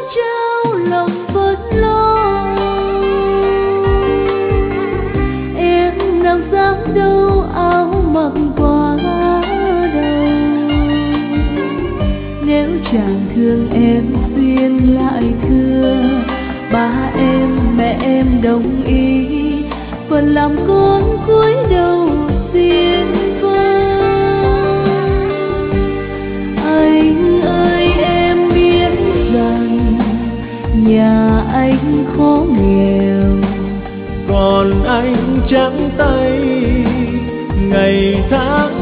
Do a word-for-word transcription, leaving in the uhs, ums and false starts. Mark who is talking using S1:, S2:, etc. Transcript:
S1: trao lòng vẫn lo. Em đang dáng đâu áo mặc quá đầu. Nếu chàng thương em duyên lại thưa, ba em mẹ em đồng ý, phần làm con cúi đầu xin vâng. Anh ơi em biết rằng nhà anh khó nghèo,
S2: còn anh trắng tay ngày tháng